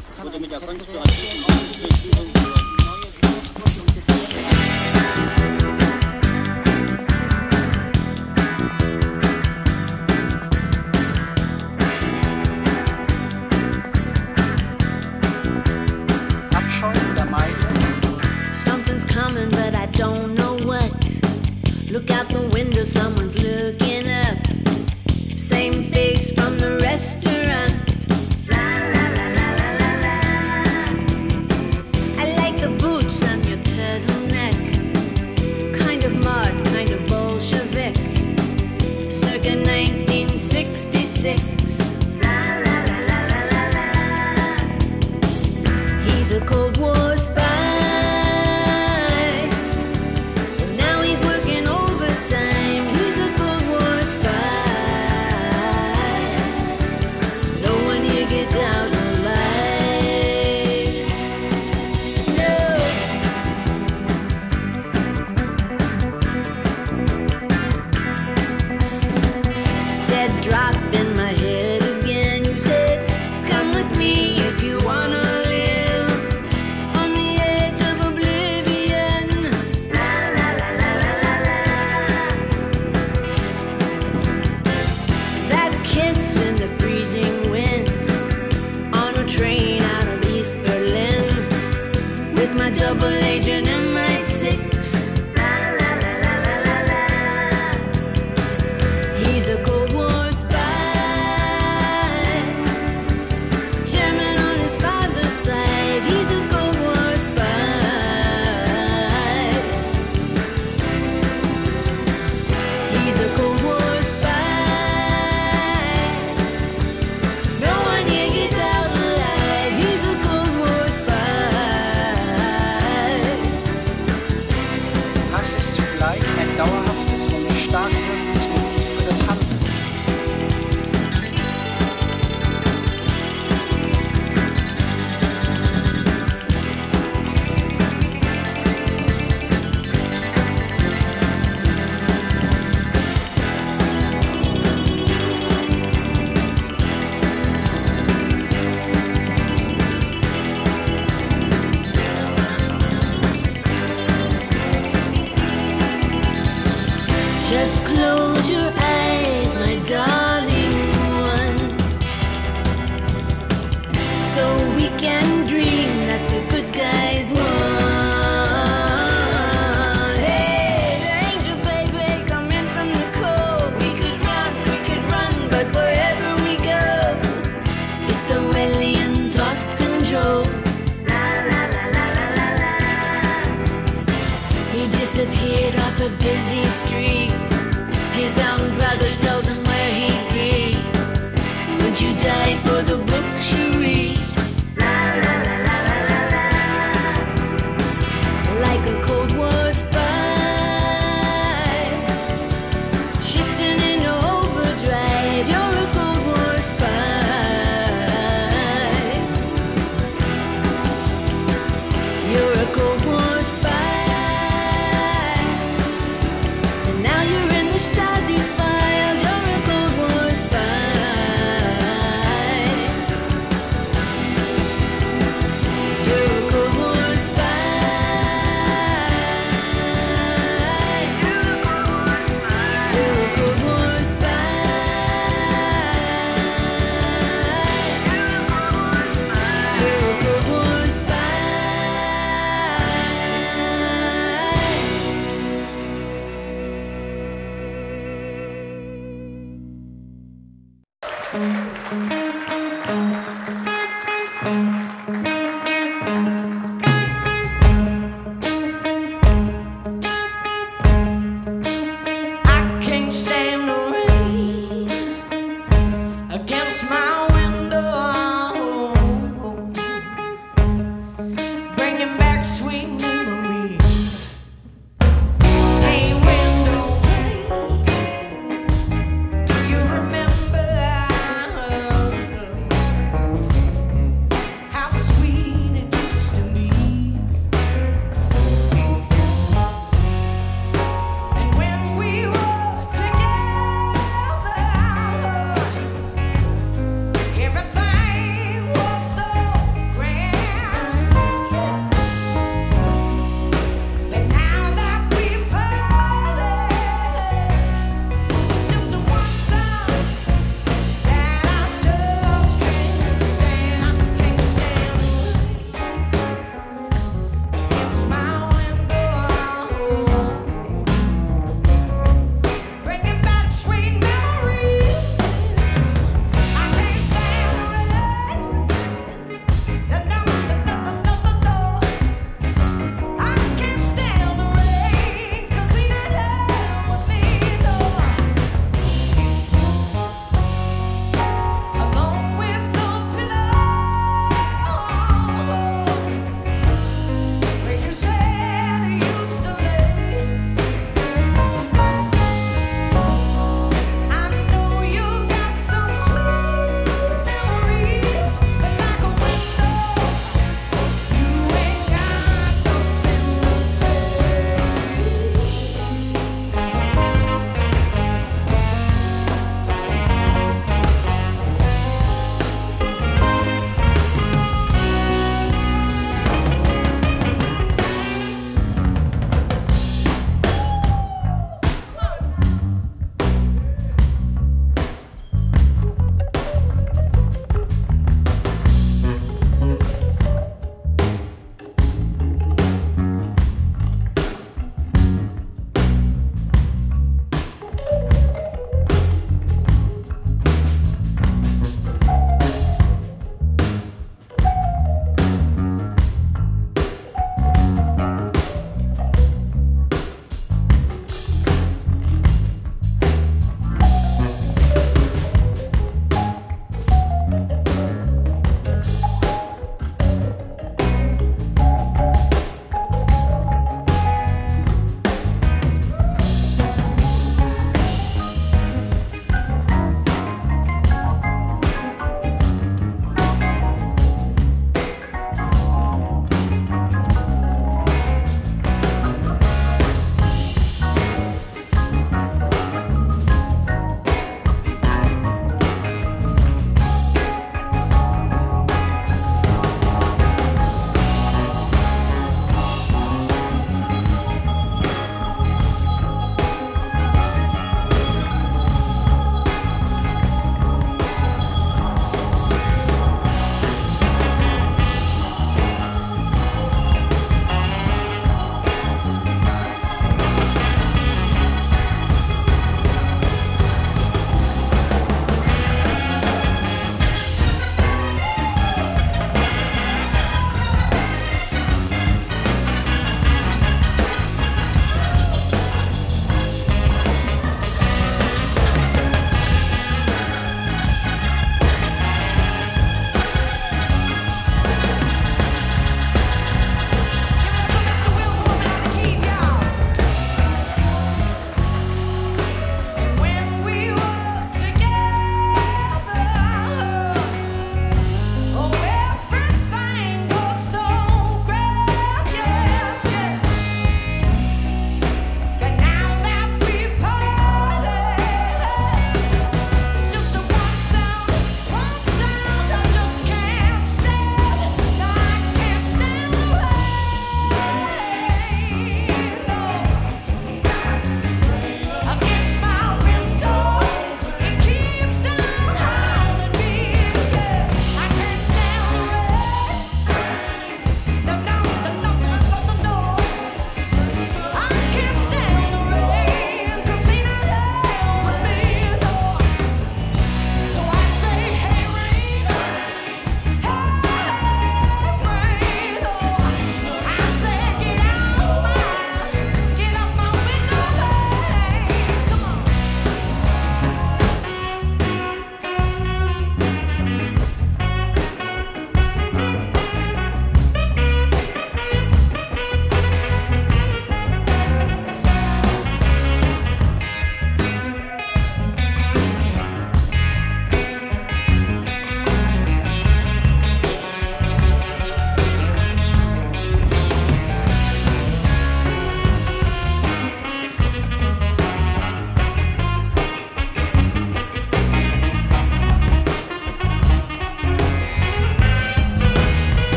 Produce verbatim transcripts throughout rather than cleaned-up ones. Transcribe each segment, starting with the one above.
oder mit der Konspiration Aufsichtsführung über neue Widersprüche und Abscheu oder Meide. Something's coming, but I don't know what. Look out the window, someone's looking up. Same face from the restaurant. La la la la la la la. I like the boots on your turtleneck. Kind of mod, kind of Bolshevik. Circa nineteen sixty-six. La la la la la la la. He's a Cold War spy. Just close your eyes, my darling one, so we can dream that the good guys won. Hey, the angel baby, come in from the cold. We could run, we could run, but wherever we go, it's Orwellian thought control. La la la la la la la. He disappeared off a busy street. His own brother told him where he'd be. Would you die for the books you read? La la la la la la la. Like a Cold War spy, shifting into overdrive. You're a Cold War spy. You're a Cold War spy. And now you're in the Stasi files. You're a Cold War spy. You're a Cold War spy. You're a Cold War spy. You're a Cold War spy. I can't stand the rain against my window, bringing back sweet memories. Hey, window pane, do you remember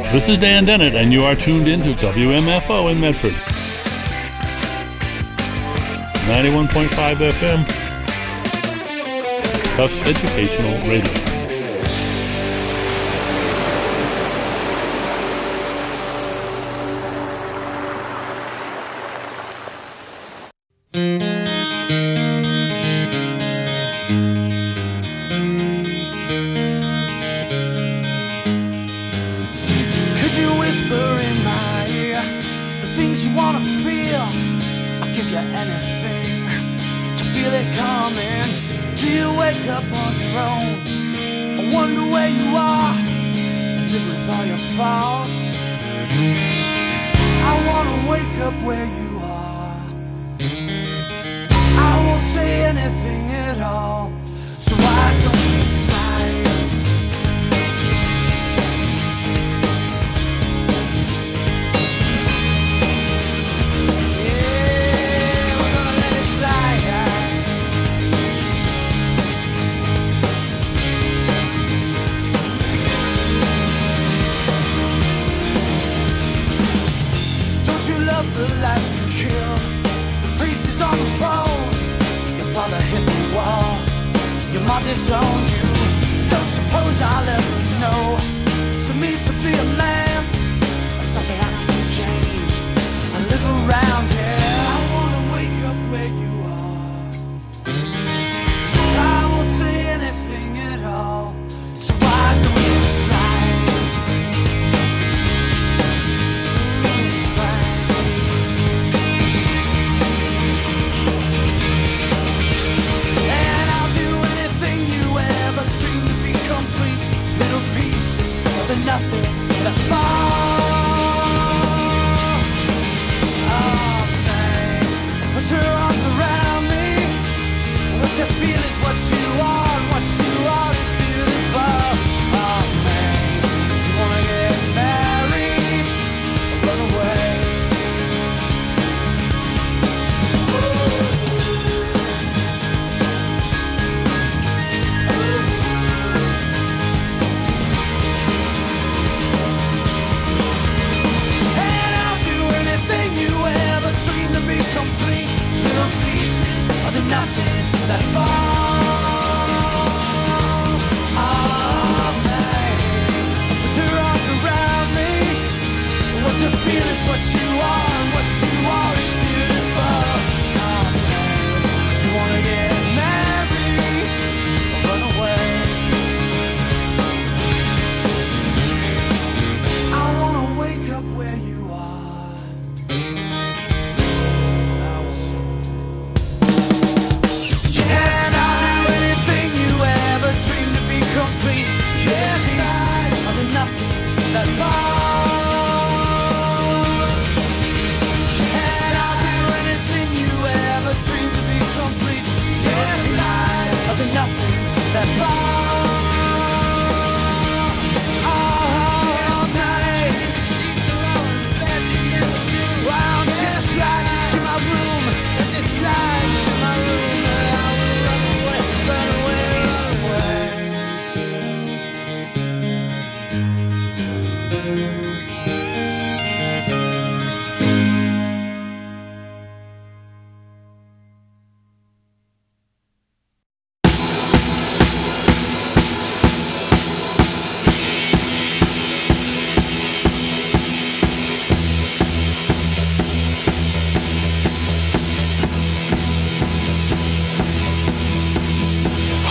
This is Dan Dennett, and you are tuned in to W M F O in Medford. ninety-one point five F M. Tufts Educational Radio.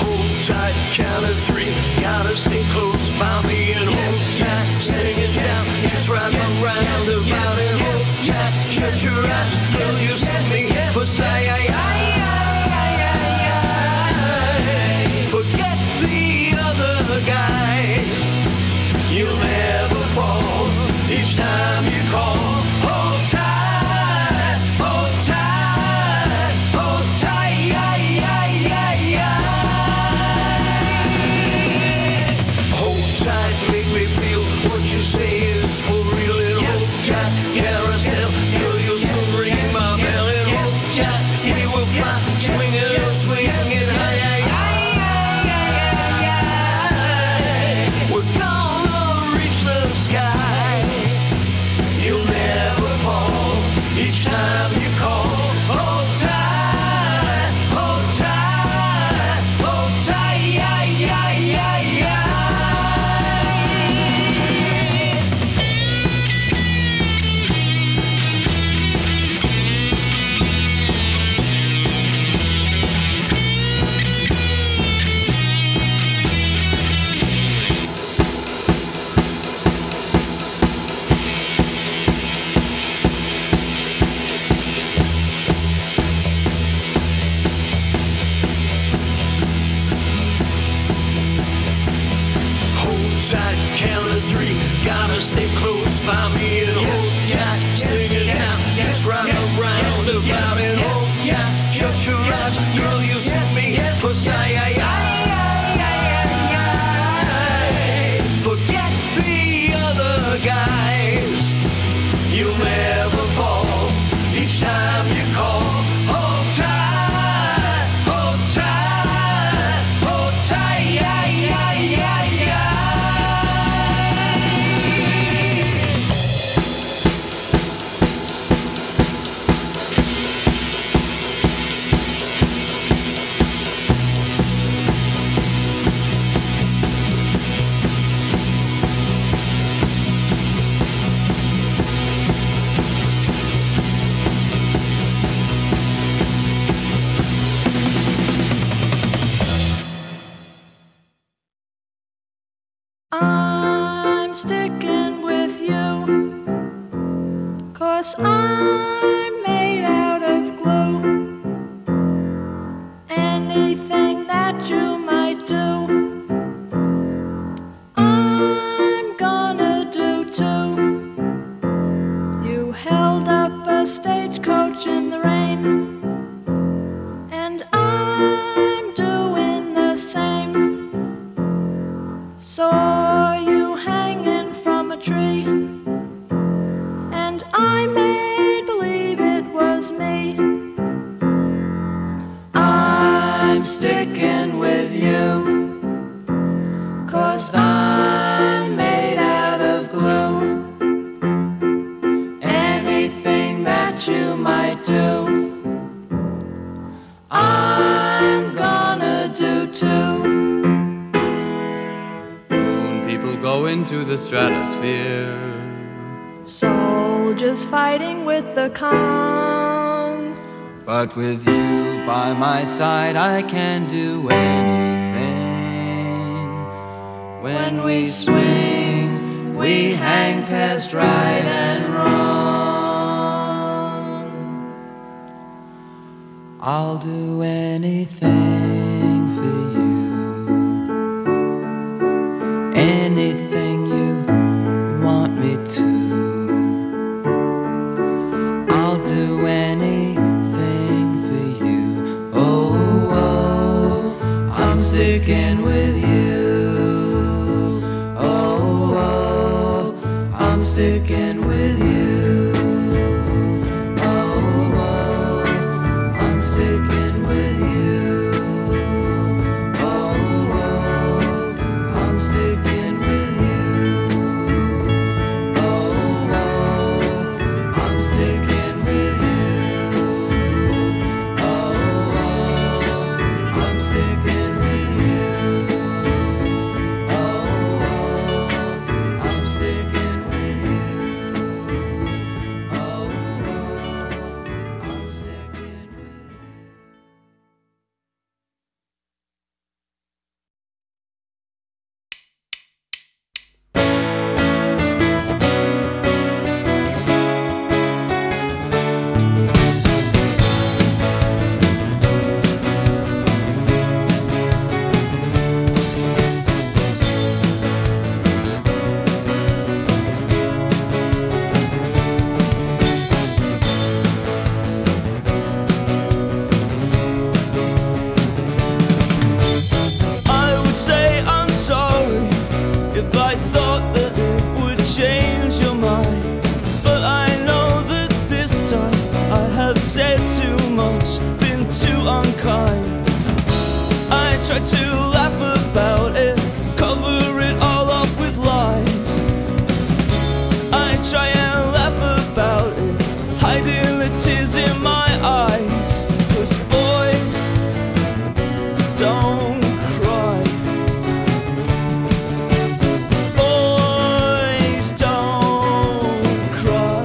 Count of three, gotta stay close by me and hold tight, sing it down. gotta stay close by me and hold tight. Sing it out, just round around about it. Hold tight, shut your eyes, girl, you see me for say I, I, forget the other guys. You'll never fall each time you call. Hold tight, hold tight, hold tight, yeah, yeah, yeah, yeah. I'm sticking with you, 'cause I'm made out of glue. Anything that you might do, I'm gonna do too. You held up a stagecoach in the rain, and I'm doing the same. Saw you hanging from a tree, and I made believe it was me. I'm sticking with you, 'cause I'm made out of glue. Anything that you might do, I'm gonna do too. Go into the stratosphere. Soldiers fighting with the Kong. But with you by my side, I can do anything. When we swing, we hang past right and wrong. I'll do anything for you. Anything you want me to. I'll do anything for you. Oh, oh, I'm sticking with you. Oh, oh, I'm sticking with you. Oh, oh, I'm sticking with you. Try to laugh about it, cover it all up with lies. I try and laugh about it, hiding the tears in my eyes. 'Cause boys don't cry. Boys don't cry.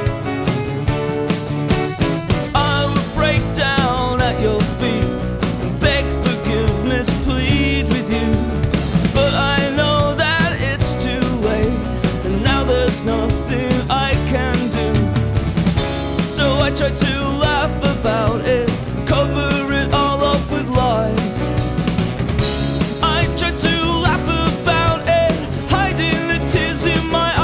I would break down at your feet, beg forgiveness, plead with you. But I know that it's too late, and now there's nothing I can do. So I try to laugh about it, cover it all up with lies. I try to laugh about it, hiding the tears in my eyes.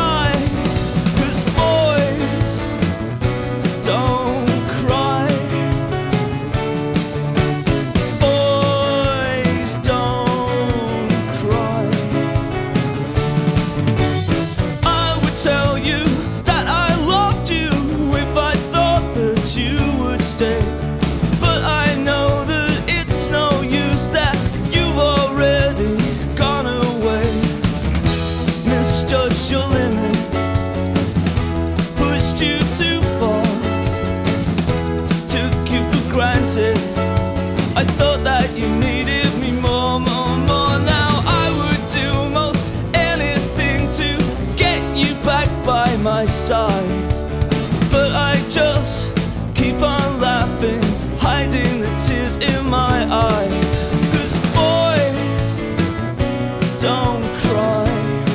by my side. But I just keep on laughing, hiding the tears in my eyes. 'Cause boys don't cry.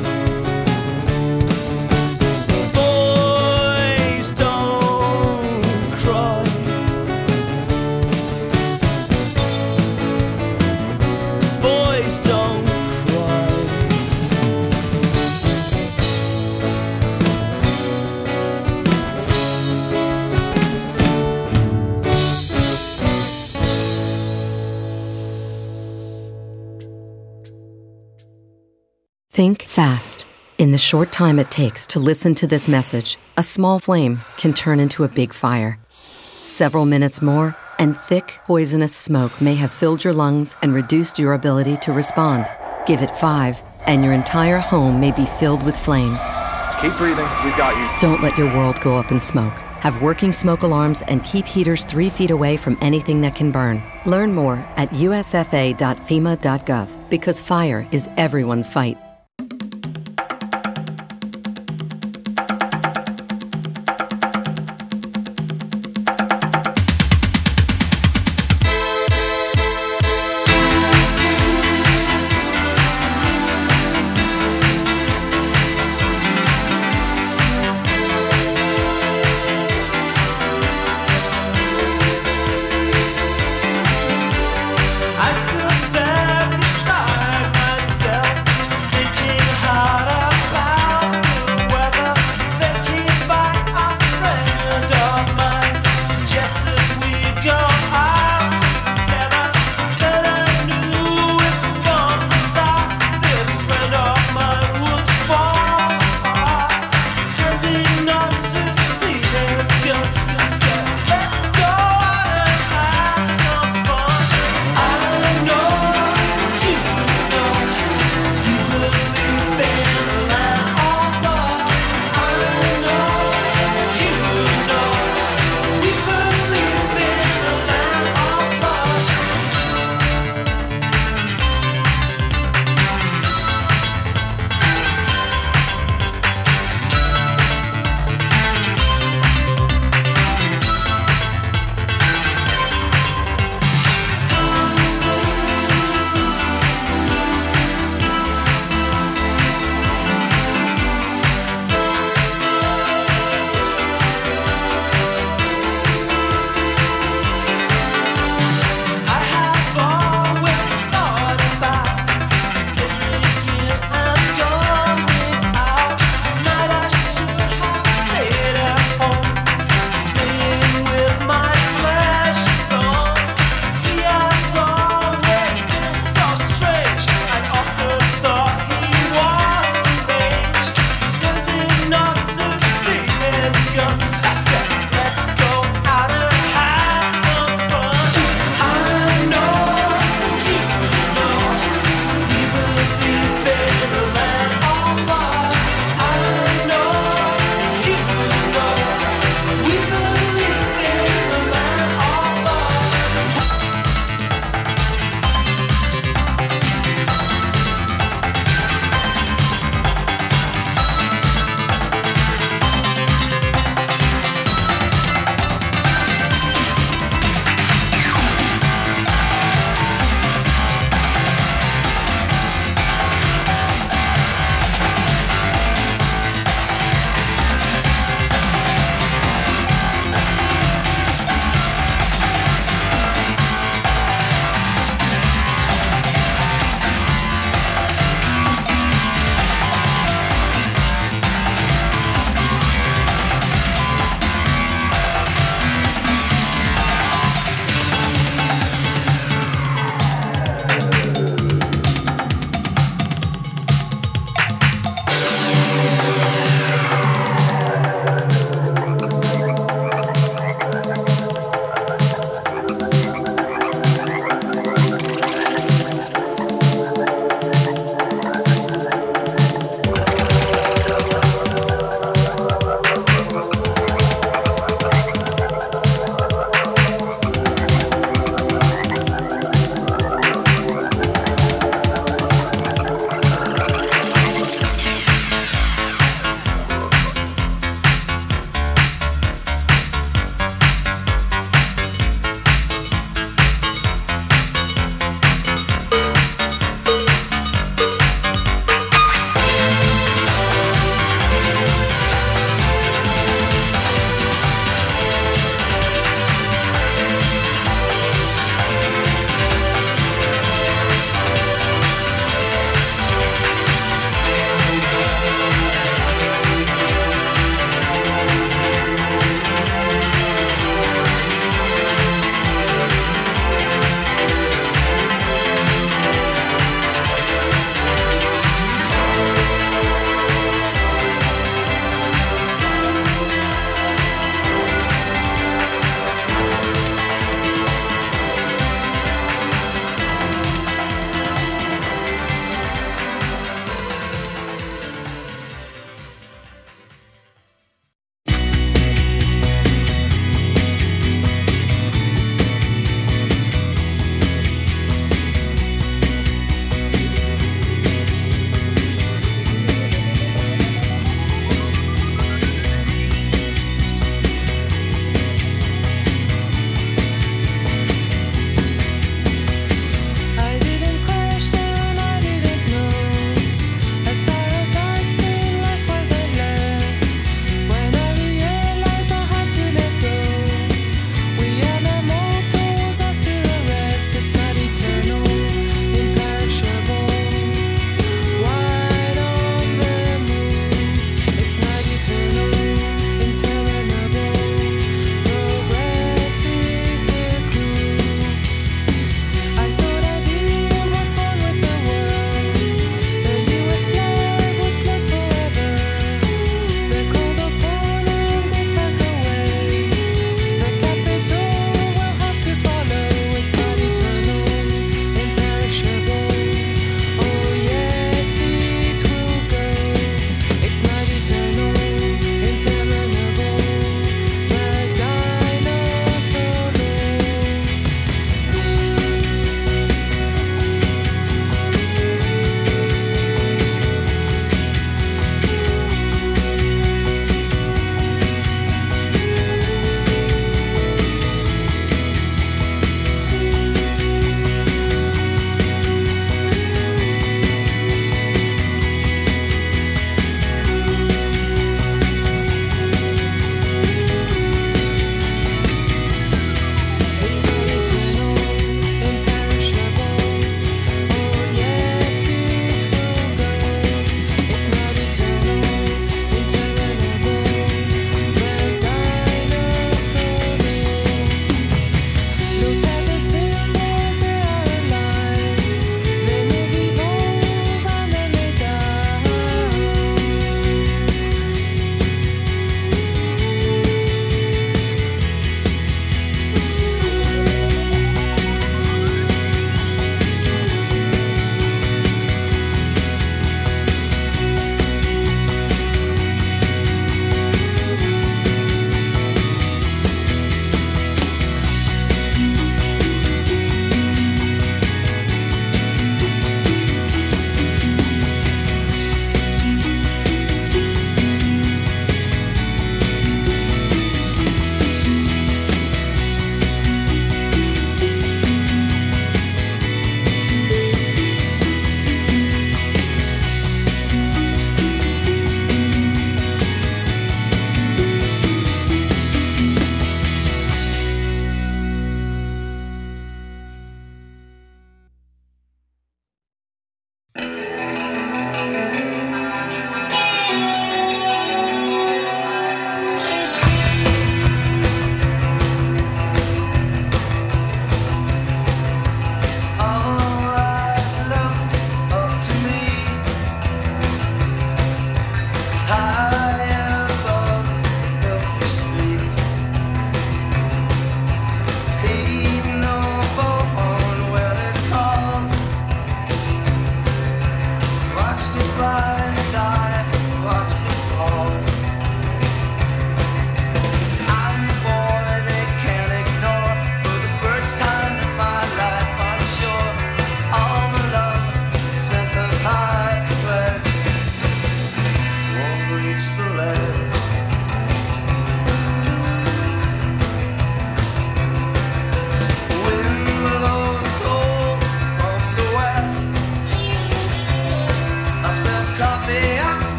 Boys don't cry. Boys don't cry. Think fast. In the short time it takes to listen to this message, a small flame can turn into a big fire. Several minutes more, and thick, poisonous smoke may have filled your lungs and reduced your ability to respond. Give it five, and your entire home may be filled with flames. Keep breathing. We've got you. Don't let your world go up in smoke. Have working smoke alarms and keep heaters three feet away from anything that can burn. Learn more at U S F A dot FEMA dot gov, because fire is everyone's fight. I stood there beside myself,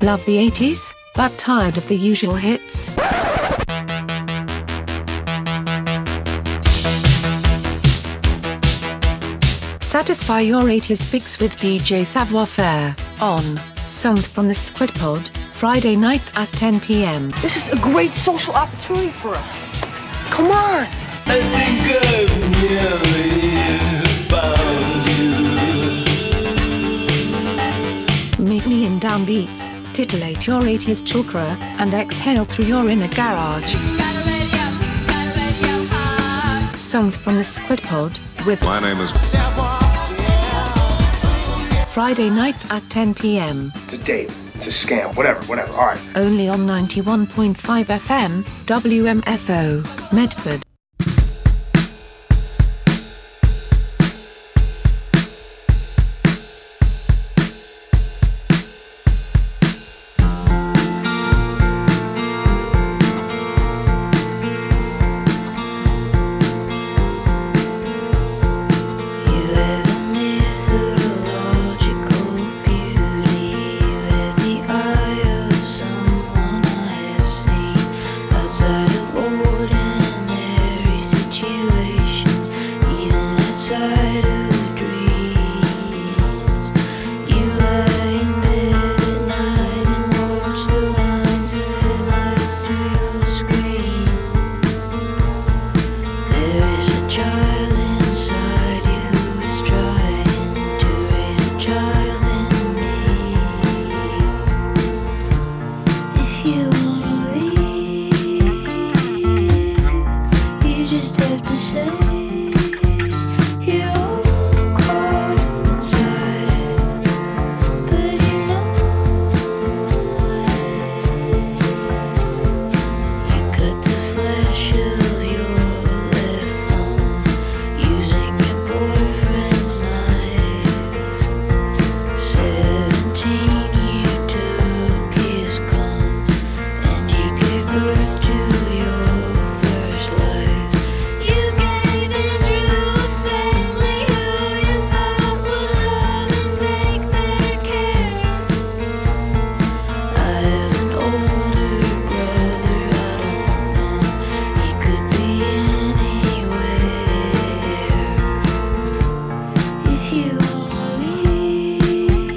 Love the eighties, but tired of the usual hits? Satisfy your eighties fix with D J Savoir Faire on Songs from the Squid Pod, Friday nights at ten p m. This is a great social opportunity for us. Come on! I think I've nearly found you. Meet me in downbeats, titillate your eighties chakra, and exhale through your inner garage. Songs from the Squid Pod with My name is Friday nights at ten p m. It's a date. It's a scam. Whatever, whatever. All right. Only on ninety-one point five F M, W M F O, Medford. Outside of ordinary situations, even outside of dreams, you lie in bed at night and watch the lines of headlights through your screen. There is a child inside you who is trying to raise a child in me. If you wanna leave, you just have to say you're all caught up inside, but you know you cut the flesh of your left thumb using your boyfriend's knife. Seventeen, you took his cum and you gave birth to your first life. You gave it through a family who you thought would love and take better care. I have an older brother, I don't know, he could be anywhere. If you wanna leave,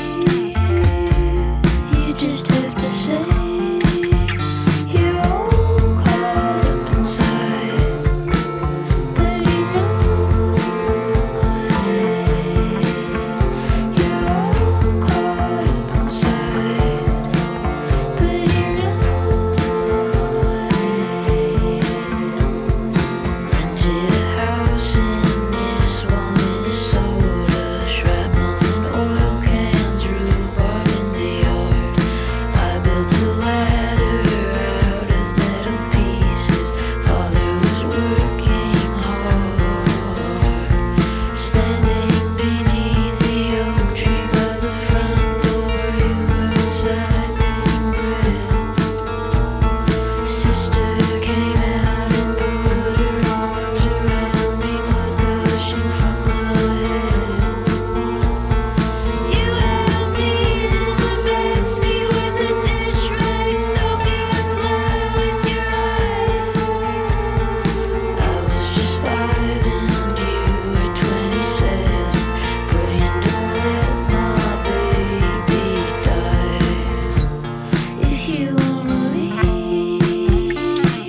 you just have to say you're all caught up inside, but you know you're all caught up inside, but you know. Rented a house in Nisswa, Minnesota, shrapnel and oil cans, rhubarb in the yard. I built a ladder out of metal pieces. Father was working hard, standing beneath the oak tree by the front door. You were inside making bread. Sister came out and put her arms around me, blood gushing from my head. You held me in the backseat with a dish rag, soaking up blood with your eyes. I was just five and you were twenty-seven, praying don't let my baby die. If you wanna leave,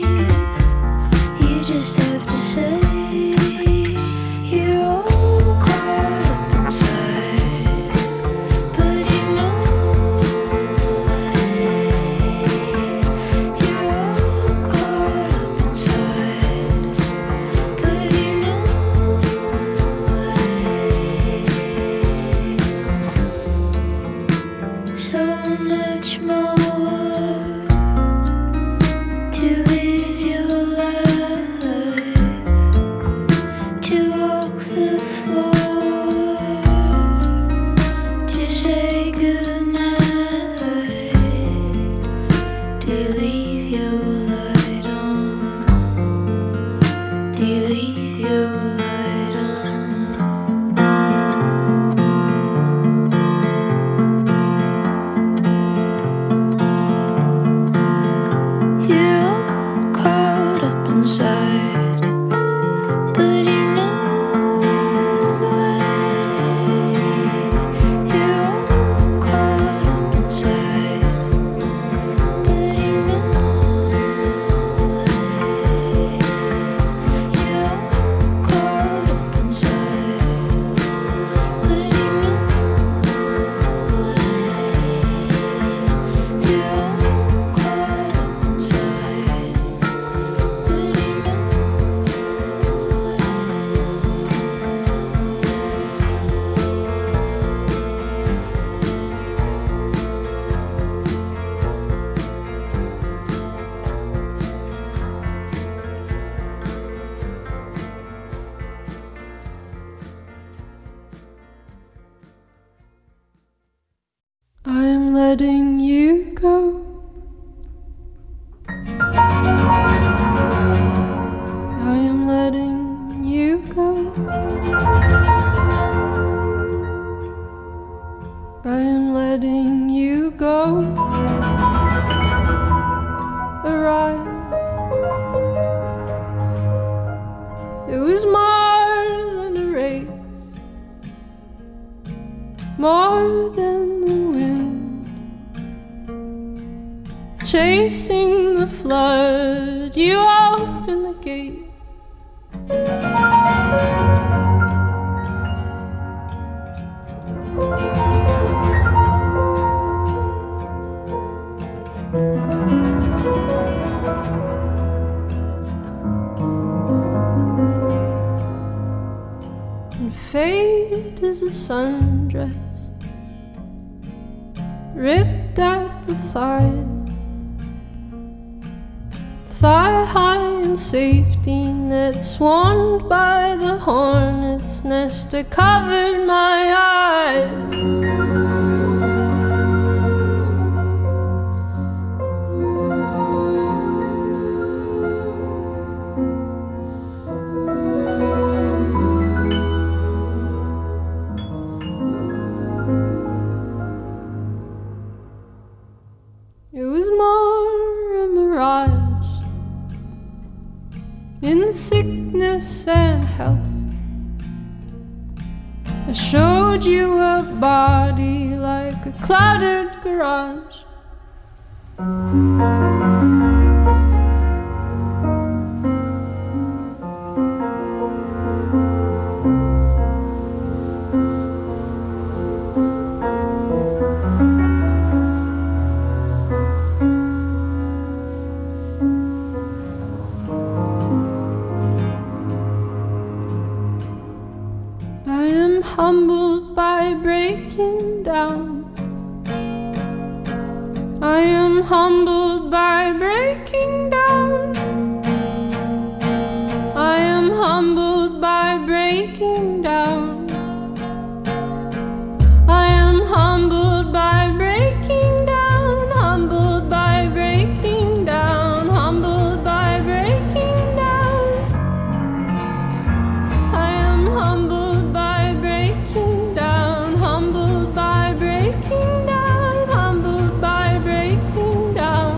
you just have to say you're all caught up inside, but you know you're all caught up inside, but you know so much more to live your life, to walk the floor, to say goodnight, to leave your light on, to leave your light on. inside. But you know the way. You're all caught up inside. But you know the way. You're all caught up inside. But you know the way. You're all caught up inside. But you know. I'm letting you go. I am letting you go. I am letting you go. Arrive. It was more than a race, more than the wind, chasing the flood. You open the gate. And fate is a sundress ripped at the thigh, thigh high in safety net, swarmed by the hornet's nest that covered my eyes. It was more a mirage in sickness and health. I showed you a body like a cluttered garage. I am humbled by breaking down. I am humbled by breaking down. I am humbled by breaking down. I am humbled by breaking down. Humbled by breaking down. Humbled by breaking down. I am humbled by breaking down. Humbled by breaking down. Humbled by breaking down.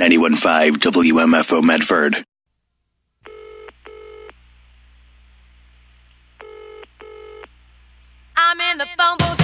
ninety-one point five W M F O Medford. I'm in the phone booth.